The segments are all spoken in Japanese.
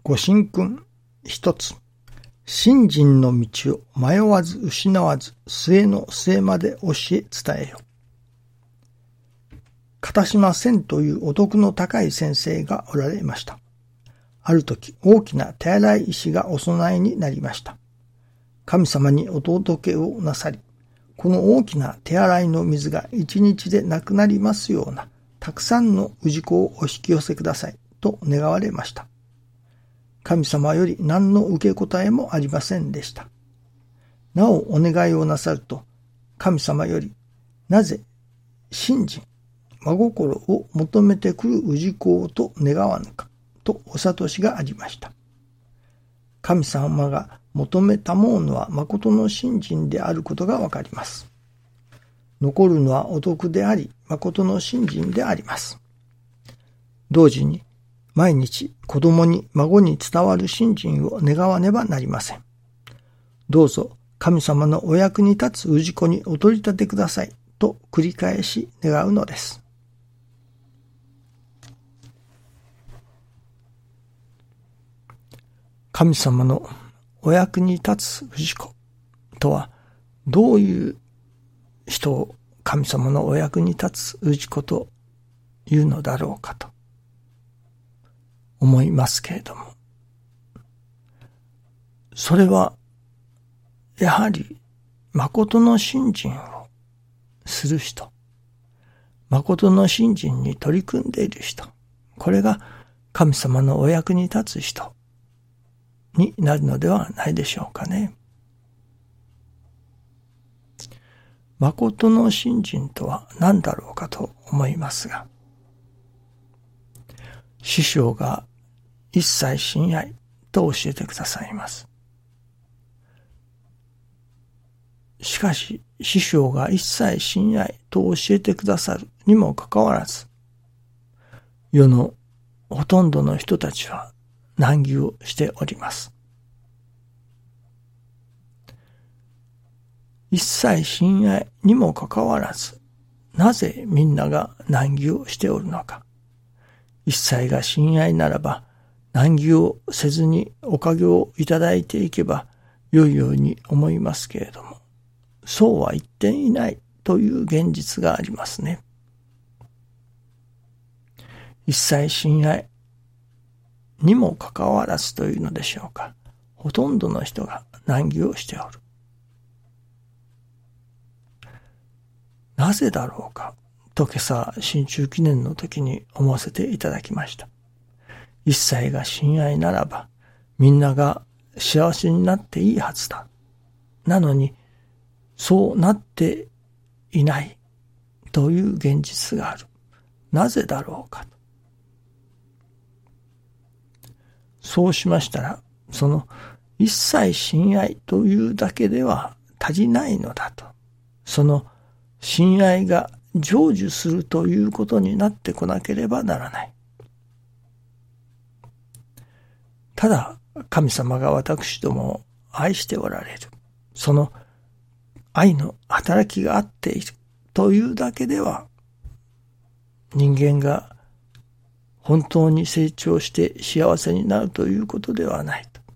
ご神君一つ。信心の道を迷わず失わず末の末まで教え伝えよ。片島仙というお徳の高い先生がおられました。ある時大きな手洗い石がお供えになりました。神様にお届けをなさり、この大きな手洗いの水が一日でなくなりますようなたくさんの氏子をお引き寄せくださいと願われました。神様より何の受け答えもありませんでした。なおお願いをなさると、神様よりなぜ信心、真心を求めてくる氏子をと願わぬかとお諭しがありました。神様が求めたものは誠の信心であることがわかります。残るのはお徳であり、誠の信心であります。同時に、毎日子供に孫に伝わる信心を願わねばなりません。どうぞ神様のお役に立つ氏子にお取り立てくださいと繰り返し願うのです。神様のお役に立つ氏子とはどういう人を神様のお役に立つ氏子というのだろうかと思いますけれども、それはやはり誠の信心をする人、誠の信心に取り組んでいる人、これが神様のお役に立つ人になるのではないでしょうかね。誠の信心とは何だろうかと思いますが、師匠が一切親愛と教えてくださいます。しかし、師匠が一切親愛と教えてくださるにもかかわらず、世のほとんどの人たちは難儀をしております。一切親愛にもかかわらず、なぜみんなが難儀をしておるのか。一切が親愛ならば、難儀をせずにおかげをいただいていけば良いように思いますけれども、そうは言っていないという現実がありますね。一切親愛にもかかわらずというのでしょうか。ほとんどの人が難儀をしておる。なぜだろうかと今朝新中記念の時に思わせていただきました。一切が親愛ならばみんなが幸せになっていいはずだ。なのにそうなっていないという現実がある。なぜだろうか。そうしましたら、その一切親愛というだけでは足りないのだと。その親愛が成就するということになってこなければならない。ただ神様が私どもを愛しておられる。その愛の働きがあっているというだけでは人間が本当に成長して幸せになるということではないと。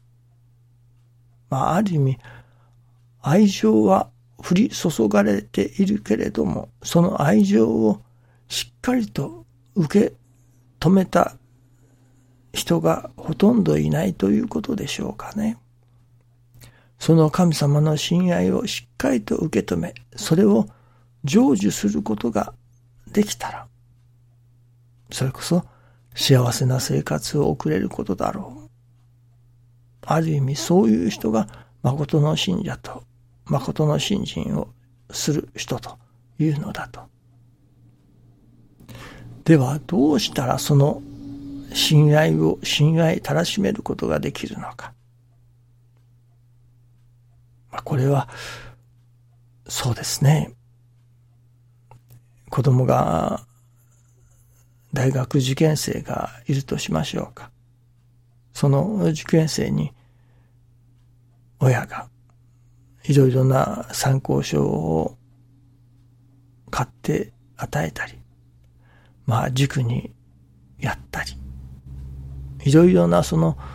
ある意味愛情は降り注がれているけれども、その愛情をしっかりと受け止めた人がほとんどいないということでしょうかね。その神様の親愛をしっかりと受け止め、それを成就することができたら、それこそ幸せな生活を送れることだろう。ある意味そういう人が誠の信者と誠の信心をする人というのだと。ではどうしたらその親愛たらしめることができるのか。これはそうですね。子供が大学受験生がいるとしましょうか。その受験生に親がいろいろな参考書を買って与えたり、塾にやったり、 いろいろな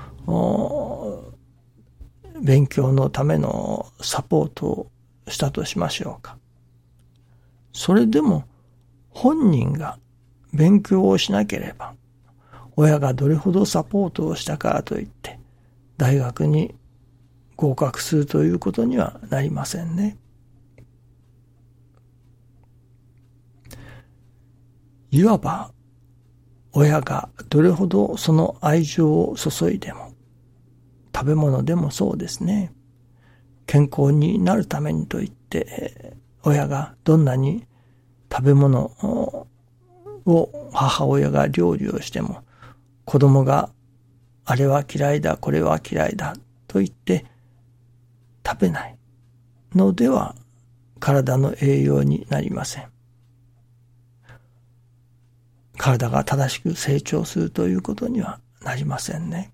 勉強のためのサポートをしたとしましょうか。それでも本人が勉強をしなければ、親がどれほどサポートをしたからといって大学に合格するということにはなりませんね。いわば親がどれほどその愛情を注いでも、食べ物でもそうですね。健康になるためにといって親がどんなに食べ物を母親が料理をしても、子供があれは嫌いだ、これは嫌いだと言って食べないのでは体の栄養になりません。体が正しく成長するということにはなりませんね。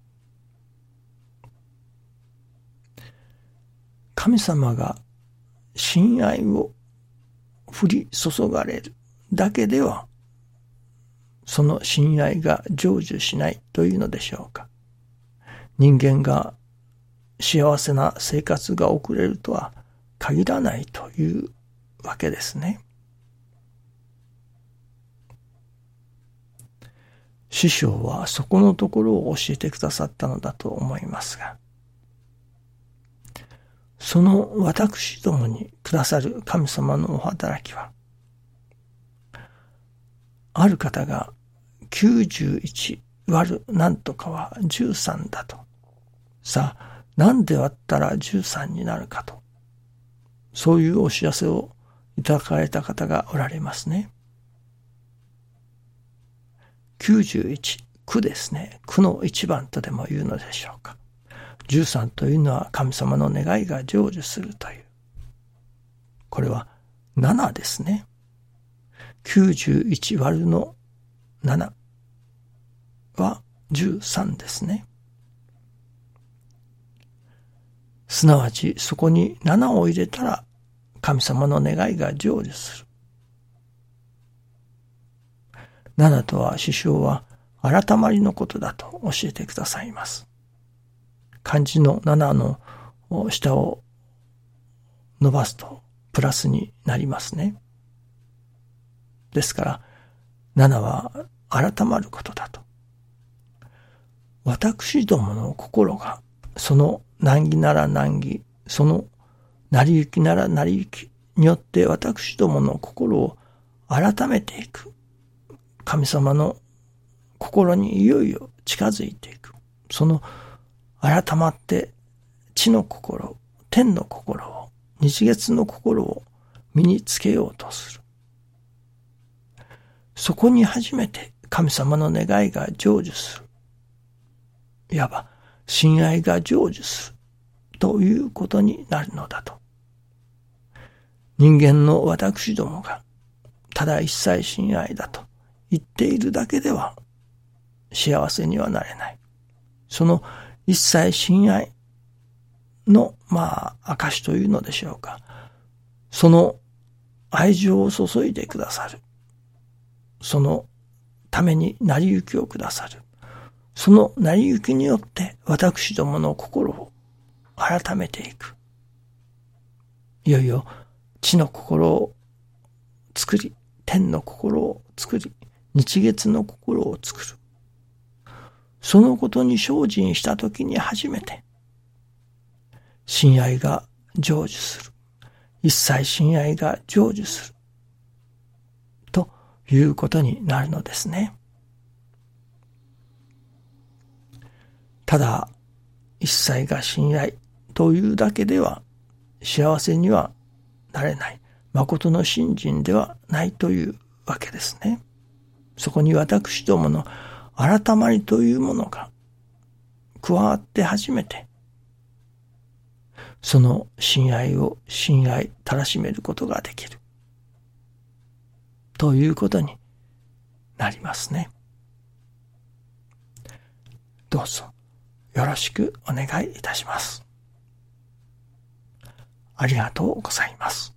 神様が親愛を降り注がれるだけでは、その親愛が成就しないというのでしょうか。人間が幸せな生活が送れるとは限らないというわけですね。師匠はそこのところを教えてくださったのだと思いますが、その私どもにくださる神様のお働きは、ある方が91割るなんとかは13だと。さあ、なんで割ったら13になるかと。そういうお知らせをいただかれた方がおられますね。91、9ですね。9の1番とでも言うのでしょうか。13というのは神様の願いが成就するという。これは7ですね。91割るの7は13ですね。すなわちそこに7を入れたら神様の願いが成就する。7とは師匠は改まりのことだと教えてくださいます。漢字の7の下を伸ばすとプラスになりますね。ですから7は改まることだと。私どもの心がその難儀なら難儀、その成り行きなら成り行きによって私どもの心を改めていく。神様の心にいよいよ近づいていく。その改まって地の心、天の心を、日月の心を身につけようとする。そこに初めて神様の願いが成就する。いわば親愛が成就するということになるのだと。人間の私どもがただ一切親愛だと言っているだけでは幸せにはなれない。その一切親愛の証というのでしょうか。その愛情を注いでくださる。そのために成り行きをくださる。その成り行きによって私どもの心を改めていく。いよいよ地の心を作り、天の心を作り、日月の心を作る。そのことに精進したときに初めて親愛が成就する。一切親愛が成就する。ということになるのですね。ただ一切が親愛というだけでは幸せにはなれない。誠の信心ではないというわけですね。そこに私どもの改まりというものが加わって初めてその親愛を親愛たらしめることができるということになりますね。どうぞよろしくお願いいたします。ありがとうございます。